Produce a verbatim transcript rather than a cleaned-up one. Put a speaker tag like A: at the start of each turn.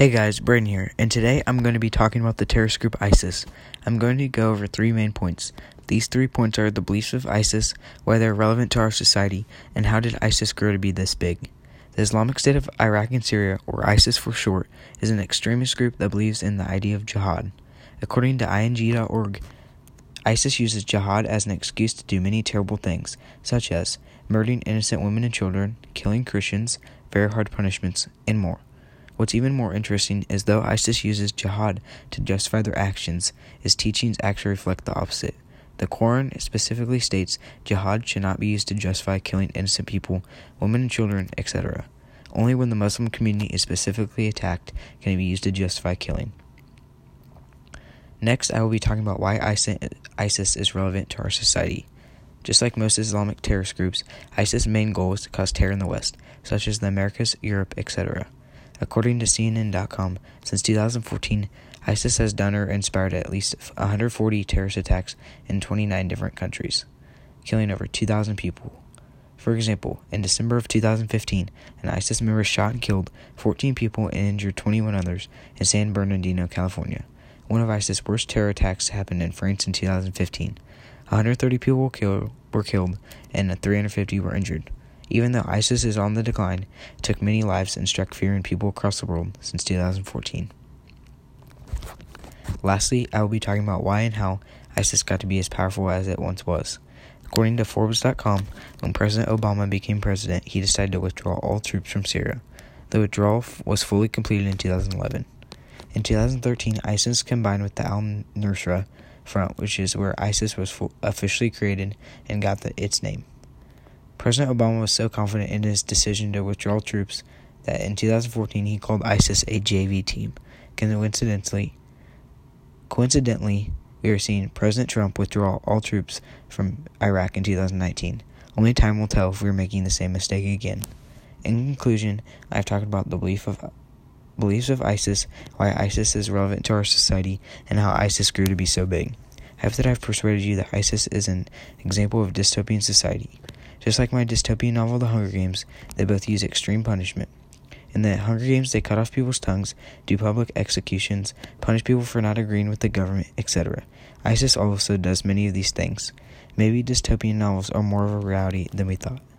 A: Hey guys, Braden here, and today I'm going to be talking about the terrorist group ISIS. I'm going to go over three main points. These three points are the beliefs of ISIS, why they're relevant to our society, and how did ISIS grow to be this big. The Islamic State of Iraq and Syria, or ISIS for short, is an extremist group that believes in the idea of jihad. According to I N G dot org, ISIS uses jihad as an excuse to do many terrible things, such as murdering innocent women and children, killing Christians, very hard punishments, and more. What's even more interesting is though ISIS uses jihad to justify their actions, its teachings actually reflect the opposite. The Quran specifically states jihad should not be used to justify killing innocent people, women and children, et cetera. Only when the Muslim community is specifically attacked can it be used to justify killing. Next, I will be talking about why ISIS is relevant to our society. Just like most Islamic terrorist groups, ISIS' main goal is to cause terror in the West, such as the Americas, Europe, et cetera. According to C N N dot com, since two thousand fourteen, ISIS has done or inspired at least one hundred forty terrorist attacks in twenty-nine different countries, killing over two thousand people. For example, in December of two thousand fifteen, an ISIS member shot and killed fourteen people and injured twenty-one others in San Bernardino, California. One of ISIS' worst terror attacks happened in France in two thousand fifteen. one hundred thirty people were killed, were killed and three hundred fifty were injured. Even though ISIS is on the decline, it took many lives and struck fear in people across the world since two thousand fourteen. Lastly, I will be talking about why and how ISIS got to be as powerful as it once was. According to Forbes dot com, when President Obama became president, he decided to withdraw all troops from Syria. The withdrawal was fully completed in two thousand eleven. In two thousand thirteen, ISIS combined with the al-Nusra Front, which is where ISIS was full, officially created and got the, its name. President Obama was so confident in his decision to withdraw troops that in two thousand fourteen he called ISIS a J V team. Coincidentally, coincidentally, we are seeing President Trump withdraw all troops from Iraq in two thousand nineteen. Only time will tell if we are making the same mistake again. In conclusion, I have talked about the belief of beliefs of ISIS, why ISIS is relevant to our society, and how ISIS grew to be so big. I hope that I have persuaded you that ISIS is an example of dystopian society. Just like my dystopian novel, The Hunger Games, they both use extreme punishment. In the Hunger Games, they cut off people's tongues, do public executions, punish people for not agreeing with the government, et cetera. ISIS also does many of these things. Maybe dystopian novels are more of a reality than we thought.